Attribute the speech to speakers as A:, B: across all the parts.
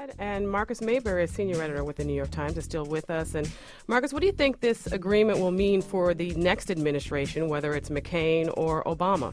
A: that. And Marcus Mayberry, a senior editor with the New York Times, is still with us. And Marcus, what do you think this agreement will mean for the next administration, whether it's McCain or Obama?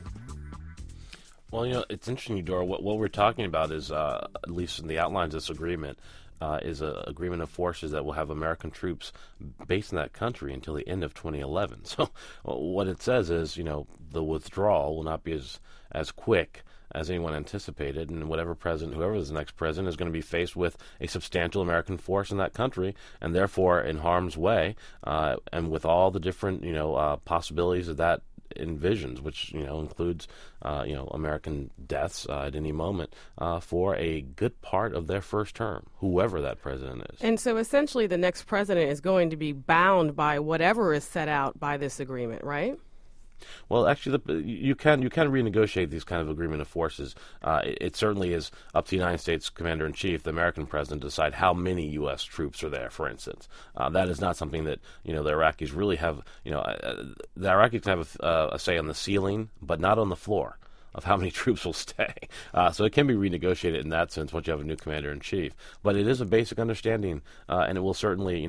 B: Well, it's interesting, Eudora. What we're talking about is, at least in the outlines of this agreement, is an agreement of forces that will have American troops based in that country until the end of 2011. So what it says is, the withdrawal will not be as quick as anyone anticipated, and whoever is the next president, is going to be faced with a substantial American force in that country, and therefore in harm's way, and with all the different, possibilities that envisions, which includes American deaths at any moment for a good part of their first term, whoever that president is.
A: And so essentially the next president is going to be bound by whatever is set out by this agreement, right?
B: Well, actually, you can renegotiate these kind of agreement of forces. It certainly is up to the United States Commander-in-Chief, the American president, to decide how many U.S. troops are there, for instance. That is not something that, the Iraqis really have, the Iraqis have a say on the ceiling, but not on the floor of how many troops will stay. So it can be renegotiated in that sense once you have a new commander-in-chief. But it is a basic understanding, and it will certainly,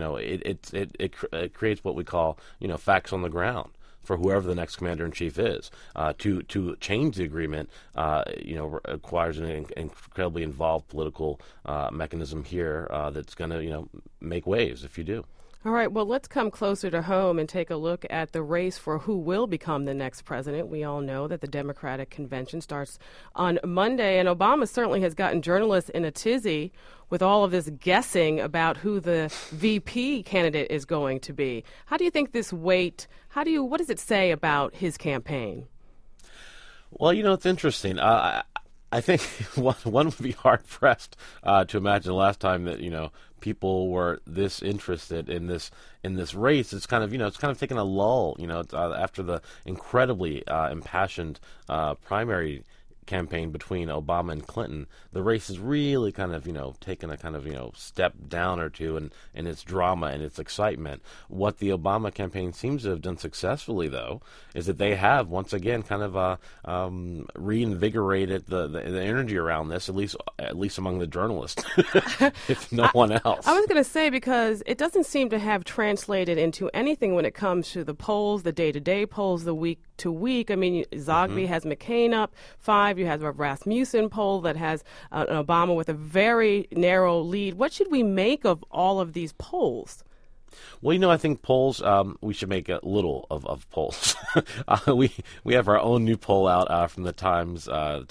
B: it creates what we call, facts on the ground for whoever the next commander-in-chief is. To change the agreement, requires an incredibly involved political mechanism here that's going to, make waves if you do.
A: All right, well, let's come closer to home and take a look at the race for who will become the next president. We all know that the Democratic convention starts on Monday, and Obama certainly has gotten journalists in a tizzy with all of this guessing about who the VP candidate is going to be. How do you think this what does it say about his campaign?
B: Well, it's interesting. I think one would be hard-pressed to imagine the last time that, people were this interested in this race. It's kind of taken a lull, after the incredibly impassioned primary campaign between Obama and Clinton. The race has really kind of, taken a kind of, step down or two in its drama and its excitement. What the Obama campaign seems to have done successfully, though, is that they have once again kind of reinvigorated the energy around this, at least among the journalists, if no one else.
A: I was going to say, because it doesn't seem to have translated into anything when it comes to the polls, the day-to-day polls, the week to week. I mean, Zogby has McCain up 5. You have a Rasmussen poll that has an Obama with a very narrow lead. What should we make of all of these polls?
B: Well, I think polls, we should make a little of polls. We have our own new poll out from the Times and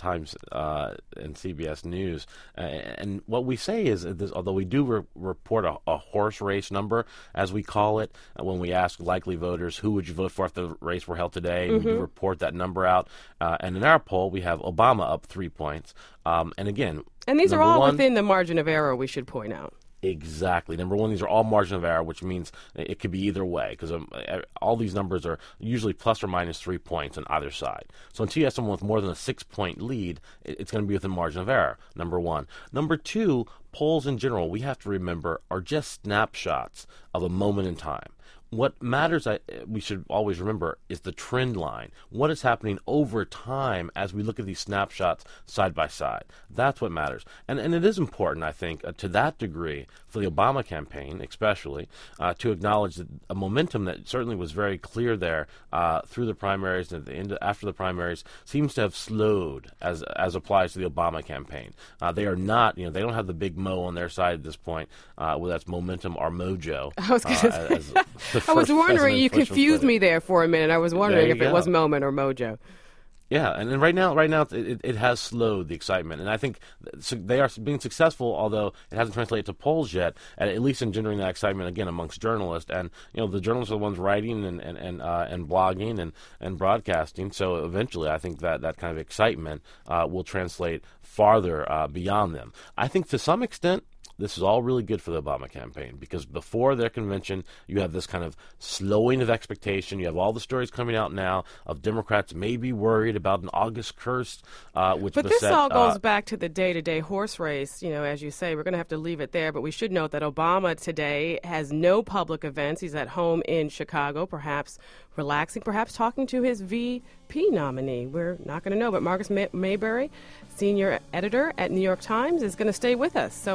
B: CBS News. And what we say is, although we do report a horse race number, as we call it, when we ask likely voters, who would you vote for if the race were held today, we do report that number out. And in our poll, we have Obama up 3 points. And again,
A: and these are all within the margin of error, we should point out.
B: Exactly. Number one, these are all margin of error, which means it could be either way, because all these numbers are usually plus or minus 3 points on either side. So until you have someone with more than a 6-point lead, it's going to be within margin of error, number one. Number two, polls in general, we have to remember, are just snapshots of a moment in time. What matters, we should always remember, is the trend line. What is happening over time as we look at these snapshots side by side? That's what matters. And it is important, I think, to that degree, for the Obama campaign especially, to acknowledge that a momentum that certainly was very clear there through the primaries and at the end, after the primaries, seems to have slowed as applies to the Obama campaign. They are not, they don't have the big mo on their side at this point, whether that's momentum or mojo.
A: I was going to say. I was wondering, you confused me there for a minute. I was wondering if it was moment or mojo.
B: Yeah, and right now, it has slowed the excitement, and I think they are being successful, although it hasn't translated to polls yet. At least in generating that excitement again amongst journalists, and the journalists are the ones writing and blogging and broadcasting. So eventually, I think that kind of excitement will translate farther beyond them. I think to some extent, this is all really good for the Obama campaign, because before their convention, you have this kind of slowing of expectation. You have all the stories coming out now of Democrats maybe worried about an August curse, which
A: But this all goes back to the day-to-day horse race. As you say, we're going to have to leave it there. But we should note that Obama today has no public events. He's at home in Chicago, perhaps relaxing, perhaps talking to his VP nominee. We're not going to know. But Marcus Mayberry, senior editor at New York Times, is going to stay with us. So hang around.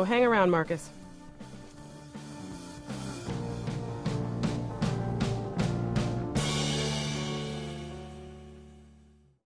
A: on, Marcus.